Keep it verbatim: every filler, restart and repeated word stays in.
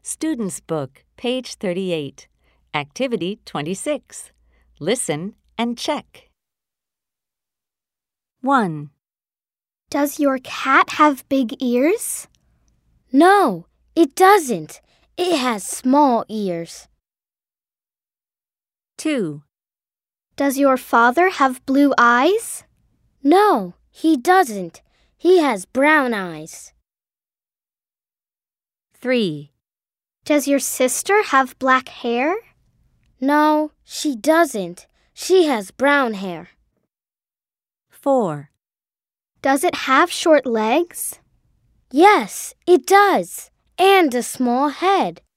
Student's Book, page thirty-eight. Activity twenty-six. Listen and check. one. Does your cat have big ears? No, it doesn't. It has small ears. two. Does your father have blue eyes? No, he doesn't. He has brown eyes. three. Does your sister have black hair? No, she doesn't. She has brown hair. four. Does it have short legs? Yes, it does. And a small head.